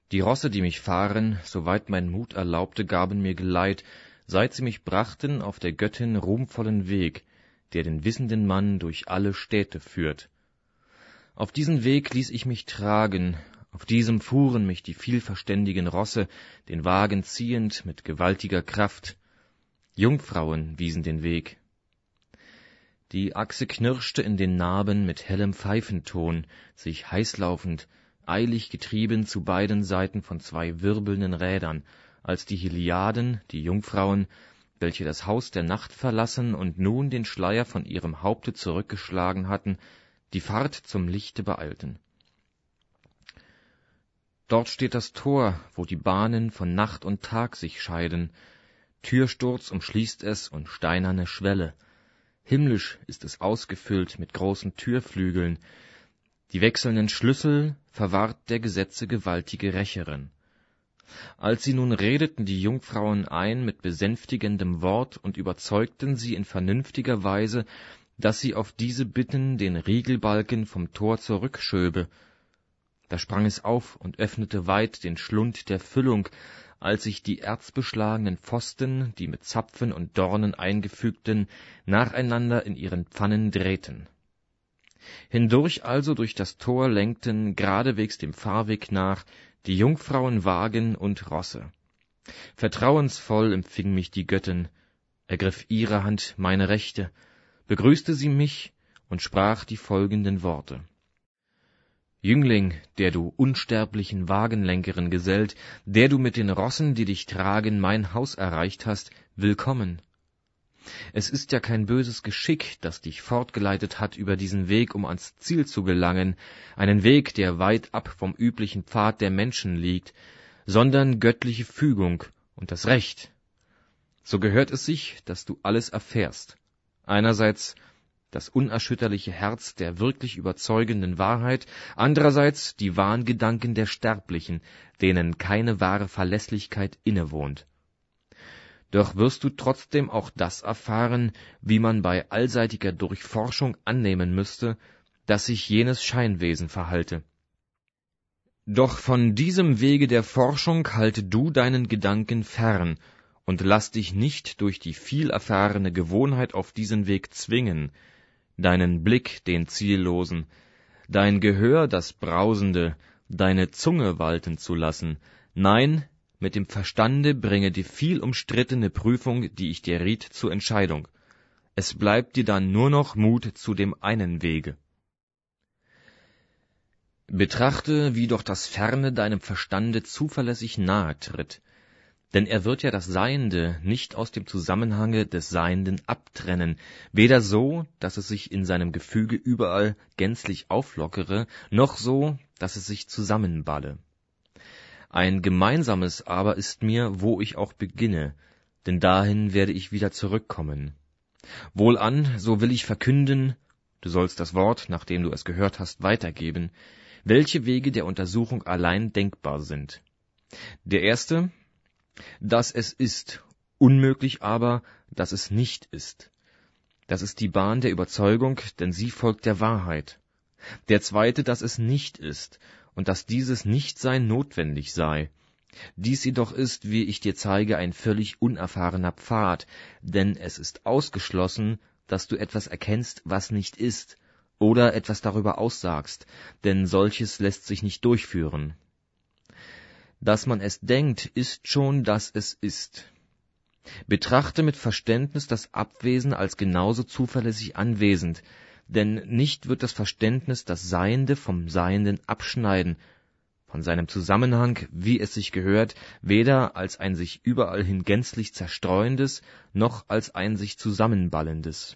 Die Rosse, die mich fahren, soweit mein Mut erlaubte, gaben mir Geleit, seit sie mich brachten auf der Göttin ruhmvollen Weg, der den wissenden Mann durch alle Städte führt. Auf diesen Weg ließ ich mich tragen, auf diesem fuhren mich die vielverständigen Rosse, den Wagen ziehend mit gewaltiger Kraft. Jungfrauen wiesen den Weg. Die Achse knirschte in den Narben mit hellem Pfeifenton, sich heißlaufend, eilig getrieben zu beiden Seiten von zwei wirbelnden Rädern, als die Heliaden, die Jungfrauen, welche das Haus der Nacht verlassen und nun den Schleier von ihrem Haupte zurückgeschlagen hatten, die Fahrt zum Lichte beeilten. Dort steht das Tor, wo die Bahnen von Nacht und Tag sich scheiden. Türsturz umschließt es und steinerne Schwelle. Himmlisch ist es ausgefüllt mit großen Türflügeln. Die wechselnden Schlüssel verwahrt der Gesetze gewaltige Rächerin. Als sie nun redeten die Jungfrauen ein mit besänftigendem Wort und überzeugten sie in vernünftiger Weise, dass sie auf diese Bitten den Riegelbalken vom Tor zurückschöbe. Da sprang es auf und öffnete weit den Schlund der Füllung, als sich die erzbeschlagenen Pfosten, die mit Zapfen und Dornen eingefügten, nacheinander in ihren Pfannen drehten. Hindurch also durch das Tor lenkten, geradewegs dem Fahrweg nach, die Jungfrauen Wagen und Rosse. Vertrauensvoll empfing mich die Göttin, ergriff ihre Hand meine rechte, begrüßte sie mich und sprach die folgenden Worte. Jüngling, der du unsterblichen Wagenlenkerin gesellt, der du mit den Rossen, die dich tragen, mein Haus erreicht hast, willkommen. Es ist ja kein böses Geschick, das dich fortgeleitet hat über diesen Weg, um ans Ziel zu gelangen, einen Weg, der weit ab vom üblichen Pfad der Menschen liegt, sondern göttliche Fügung und das Recht. So gehört es sich, dass du alles erfährst. Einerseits das unerschütterliche Herz der wirklich überzeugenden Wahrheit, andererseits die Wahngedanken der Sterblichen, denen keine wahre Verlässlichkeit innewohnt. Doch wirst du trotzdem auch das erfahren, wie man bei allseitiger Durchforschung annehmen müsste, dass sich jenes Scheinwesen verhalte. Doch von diesem Wege der Forschung halte du deinen Gedanken fern und lass dich nicht durch die viel erfahrene Gewohnheit auf diesen Weg zwingen, deinen Blick den ziellosen, dein Gehör das Brausende, deine Zunge walten zu lassen. Nein, mit dem Verstande bringe die viel umstrittene Prüfung, die ich dir riet, zur Entscheidung. Es bleibt dir dann nur noch Mut zu dem einen Wege. Betrachte, wie doch das Ferne deinem Verstande zuverlässig nahe tritt, denn er wird ja das Seiende nicht aus dem Zusammenhange des Seienden abtrennen, weder so, dass es sich in seinem Gefüge überall gänzlich auflockere, noch so, dass es sich zusammenballe. Ein gemeinsames aber ist mir, wo ich auch beginne, denn dahin werde ich wieder zurückkommen. Wohlan, so will ich verkünden, du sollst das Wort, nachdem du es gehört hast, weitergeben, welche Wege der Untersuchung allein denkbar sind. Der erste, dass es ist, unmöglich aber, dass es nicht ist. Das ist die Bahn der Überzeugung, denn sie folgt der Wahrheit. Der zweite, dass es nicht ist, und dass dieses Nichtsein notwendig sei. Dies jedoch ist, wie ich dir zeige, ein völlig unerfahrener Pfad, denn es ist ausgeschlossen, dass du etwas erkennst, was nicht ist, oder etwas darüber aussagst, denn solches lässt sich nicht durchführen. Dass man es denkt, ist schon, dass es ist. Betrachte mit Verständnis das Abwesen als genauso zuverlässig anwesend, denn nicht wird das Verständnis das Seiende vom Seienden abschneiden, von seinem Zusammenhang, wie es sich gehört, weder als ein sich überall hin gänzlich zerstreuendes, noch als ein sich zusammenballendes.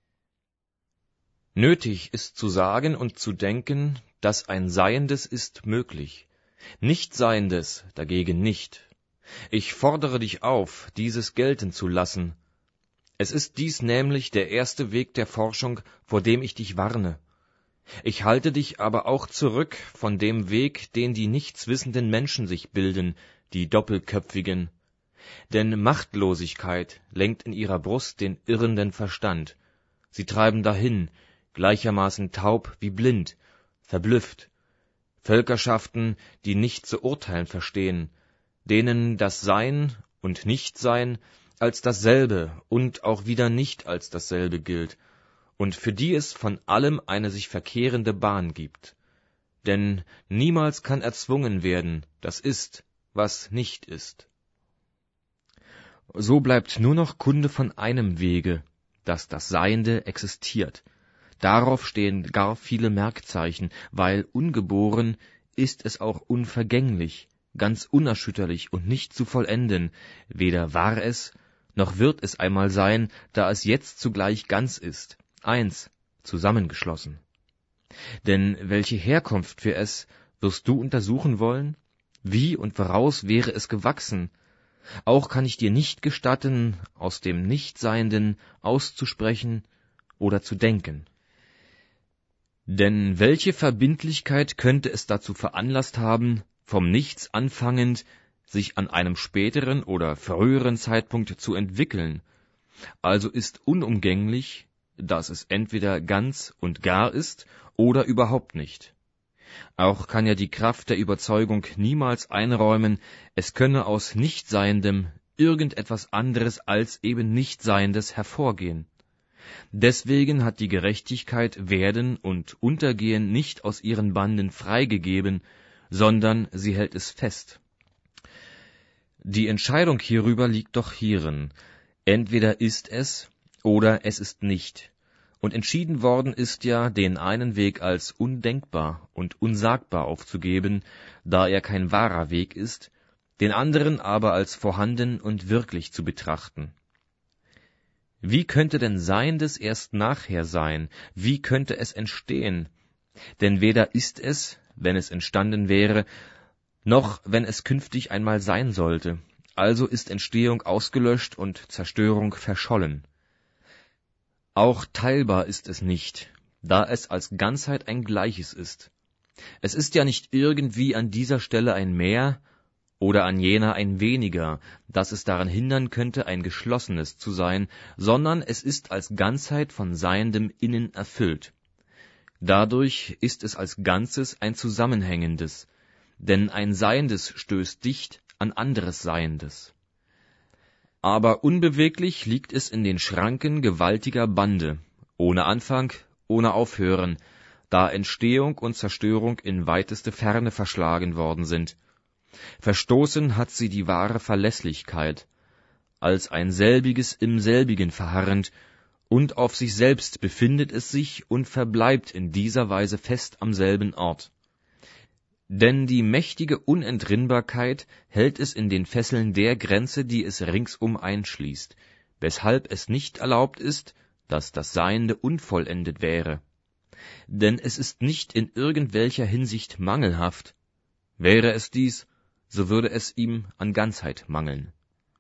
Nötig ist zu sagen und zu denken, dass ein Seiendes ist möglich, Nichtseiendes dagegen nicht. Ich fordere dich auf, dieses gelten zu lassen. Es ist dies nämlich der erste Weg der Forschung, vor dem ich dich warne. Ich halte dich aber auch zurück von dem Weg, den die nichtswissenden Menschen sich bilden, die Doppelköpfigen. Denn Machtlosigkeit lenkt in ihrer Brust den irrenden Verstand. Sie treiben dahin, gleichermaßen taub wie blind, verblüfft. Völkerschaften, die nicht zu urteilen verstehen, denen das Sein und Nichtsein als dasselbe und auch wieder nicht als dasselbe gilt, und für die es von allem eine sich verkehrende Bahn gibt. Denn niemals kann erzwungen werden, das ist, was nicht ist. So bleibt nur noch Kunde von einem Wege, dass das Seiende existiert. Darauf stehen gar viele Merkzeichen, weil ungeboren ist es auch unvergänglich, ganz unerschütterlich und nicht zu vollenden, weder war es, noch wird es einmal sein, da es jetzt zugleich ganz ist, eins, zusammengeschlossen. Denn welche Herkunft für es wirst du untersuchen wollen? Wie und woraus wäre es gewachsen? Auch kann ich dir nicht gestatten, aus dem Nichtseienden auszusprechen oder zu denken. Denn welche Verbindlichkeit könnte es dazu veranlasst haben, vom Nichts anfangend, sich an einem späteren oder früheren Zeitpunkt zu entwickeln? Also ist unumgänglich, dass es entweder ganz und gar ist oder überhaupt nicht. Auch kann ja die Kraft der Überzeugung niemals einräumen, es könne aus Nichtseiendem irgendetwas anderes als eben Nichtseiendes hervorgehen. Deswegen hat die Gerechtigkeit Werden und Untergehen nicht aus ihren Banden freigegeben, sondern sie hält es fest. Die Entscheidung hierüber liegt doch hierin: Entweder ist es oder es ist nicht. Und entschieden worden ist ja, den einen Weg als undenkbar und unsagbar aufzugeben, da er kein wahrer Weg ist, den anderen aber als vorhanden und wirklich zu betrachten. Wie könnte denn Seiendes erst nachher sein? Wie könnte es entstehen? Denn weder ist es, wenn es entstanden wäre, noch wenn es künftig einmal sein sollte. Also ist Entstehung ausgelöscht und Zerstörung verschollen. Auch teilbar ist es nicht, da es als Ganzheit ein Gleiches ist. Es ist ja nicht irgendwie an dieser Stelle ein Mehr oder an jener ein Weniger, dass es daran hindern könnte, ein Geschlossenes zu sein, sondern es ist als Ganzheit von Seiendem innen erfüllt. Dadurch ist es als Ganzes ein Zusammenhängendes, denn ein Seiendes stößt dicht an anderes Seiendes. Aber unbeweglich liegt es in den Schranken gewaltiger Bande, ohne Anfang, ohne Aufhören, da Entstehung und Zerstörung in weiteste Ferne verschlagen worden sind. Verstoßen hat sie die wahre Verlässlichkeit, als ein selbiges im selbigen verharrend, und auf sich selbst befindet es sich und verbleibt in dieser Weise fest am selben Ort. Denn die mächtige Unentrinnbarkeit hält es in den Fesseln der Grenze, die es ringsum einschließt, weshalb es nicht erlaubt ist, dass das Seiende unvollendet wäre. Denn es ist nicht in irgendwelcher Hinsicht mangelhaft. Wäre es dies, so würde es ihm an Ganzheit mangeln.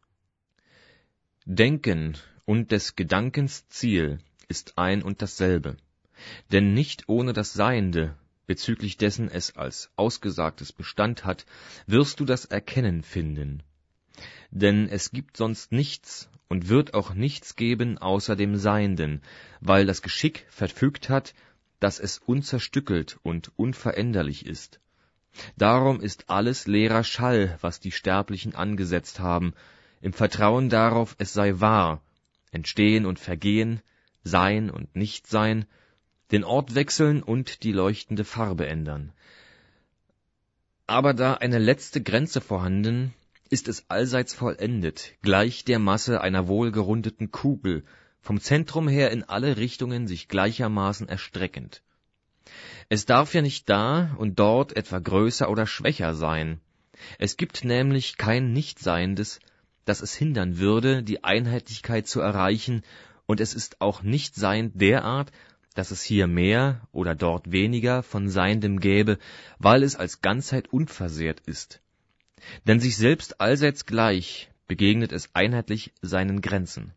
Denken und des Gedankens Ziel ist ein und dasselbe, denn nicht ohne das Seiende, bezüglich dessen es als Ausgesagtes Bestand hat, wirst du das Erkennen finden. Denn es gibt sonst nichts und wird auch nichts geben außer dem Seienden, weil das Geschick verfügt hat, dass es unzerstückelt und unveränderlich ist. Darum ist alles leerer Schall, was die Sterblichen angesetzt haben, im Vertrauen darauf, es sei wahr, Entstehen und Vergehen, Sein und Nichtsein, den Ort wechseln und die leuchtende Farbe ändern. Aber da eine letzte Grenze vorhanden, ist es allseits vollendet, gleich der Masse einer wohlgerundeten Kugel, vom Zentrum her in alle Richtungen sich gleichermaßen erstreckend. Es darf ja nicht da und dort etwa größer oder schwächer sein. Es gibt nämlich kein Nichtseiendes, das es hindern würde, die Einheitlichkeit zu erreichen, und es ist auch nicht Sein derart, dass es hier mehr oder dort weniger von Seiendem gäbe, weil es als Ganzheit unversehrt ist. Denn sich selbst allseits gleich begegnet es einheitlich seinen Grenzen.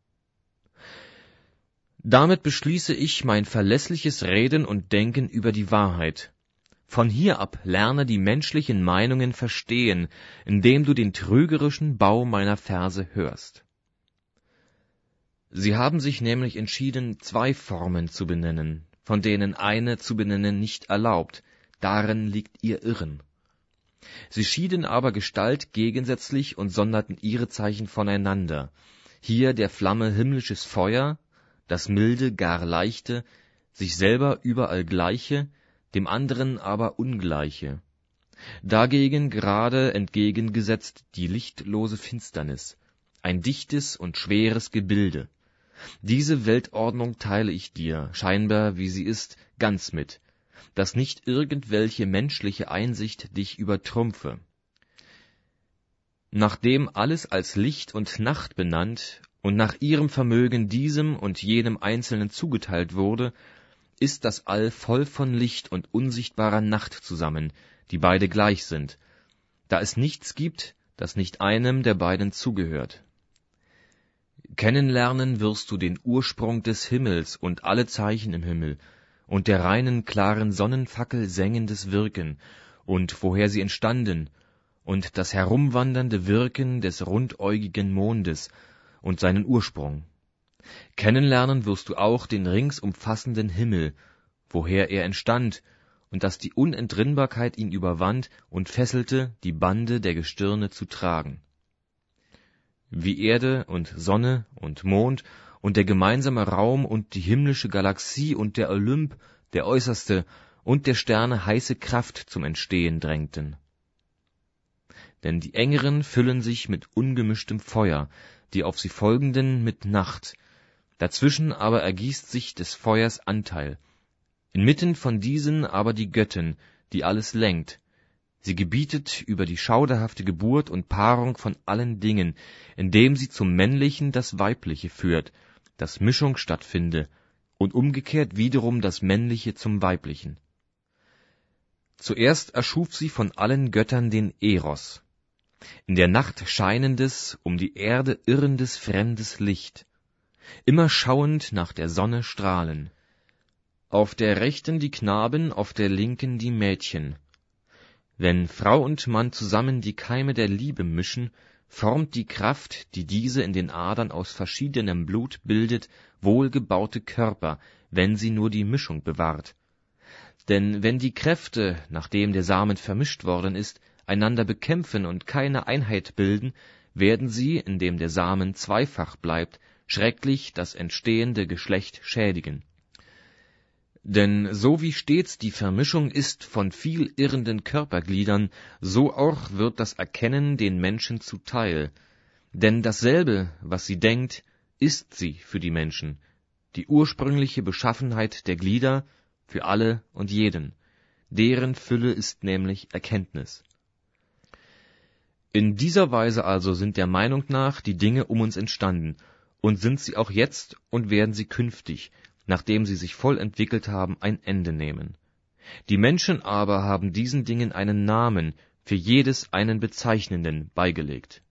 Damit beschließe ich mein verlässliches Reden und Denken über die Wahrheit. Von hier ab lerne die menschlichen Meinungen verstehen, indem du den trügerischen Bau meiner Verse hörst. Sie haben sich nämlich entschieden, zwei Formen zu benennen, von denen eine zu benennen nicht erlaubt, darin liegt ihr Irren. Sie schieden aber Gestalt gegensätzlich und sonderten ihre Zeichen voneinander. Hier der Flamme himmlisches Feuer, das milde, gar leichte, sich selber überall gleiche, dem anderen aber ungleiche. Dagegen gerade entgegengesetzt die lichtlose Finsternis, ein dichtes und schweres Gebilde. Diese Weltordnung teile ich dir, scheinbar wie sie ist, ganz mit, dass nicht irgendwelche menschliche Einsicht dich übertrumpfe. Nachdem alles als Licht und Nacht benannt und nach ihrem Vermögen diesem und jenem Einzelnen zugeteilt wurde, ist das All voll von Licht und unsichtbarer Nacht zusammen, die beide gleich sind, da es nichts gibt, das nicht einem der beiden zugehört. Kennenlernen wirst du den Ursprung des Himmels und alle Zeichen im Himmel und der reinen, klaren Sonnenfackel sengendes Wirken und woher sie entstanden und das herumwandernde Wirken des rundäugigen Mondes und seinen Ursprung. Kennenlernen wirst du auch den ringsumfassenden Himmel, woher er entstand, und dass die Unentrinnbarkeit ihn überwand und fesselte, die Bande der Gestirne zu tragen. Wie Erde und Sonne und Mond und der gemeinsame Raum und die himmlische Galaxie und der Olymp, der äußerste, und der Sterne heiße Kraft zum Entstehen drängten. Denn die engeren füllen sich mit ungemischtem Feuer, die auf sie folgenden mit Nacht, dazwischen aber ergießt sich des Feuers Anteil. Inmitten von diesen aber die Göttin, die alles lenkt. Sie gebietet über die schauderhafte Geburt und Paarung von allen Dingen, indem sie zum Männlichen das Weibliche führt, dass Mischung stattfinde, und umgekehrt wiederum das Männliche zum Weiblichen. Zuerst erschuf sie von allen Göttern den Eros, in der Nacht scheinendes, um die Erde irrendes fremdes Licht, immer schauend nach der Sonne strahlen. Auf der rechten die Knaben, auf der linken die Mädchen. Wenn Frau und Mann zusammen die Keime der Liebe mischen, formt die Kraft, die diese in den Adern aus verschiedenem Blut bildet, wohlgebaute Körper, wenn sie nur die Mischung bewahrt. Denn wenn die Kräfte, nachdem der Samen vermischt worden ist, einander bekämpfen und keine Einheit bilden, werden sie, indem der Samen zweifach bleibt, schrecklich das entstehende Geschlecht schädigen. Denn so wie stets die Vermischung ist von viel irrenden Körpergliedern, so auch wird das Erkennen den Menschen zuteil. Denn dasselbe, was sie denkt, ist sie für die Menschen, die ursprüngliche Beschaffenheit der Glieder für alle und jeden. Deren Fülle ist nämlich Erkenntnis. In dieser Weise also sind der Meinung nach die Dinge um uns entstanden, und sind sie auch jetzt und werden sie künftig, nachdem sie sich voll entwickelt haben, ein Ende nehmen. Die Menschen aber haben diesen Dingen einen Namen, für jedes einen bezeichnenden, beigelegt.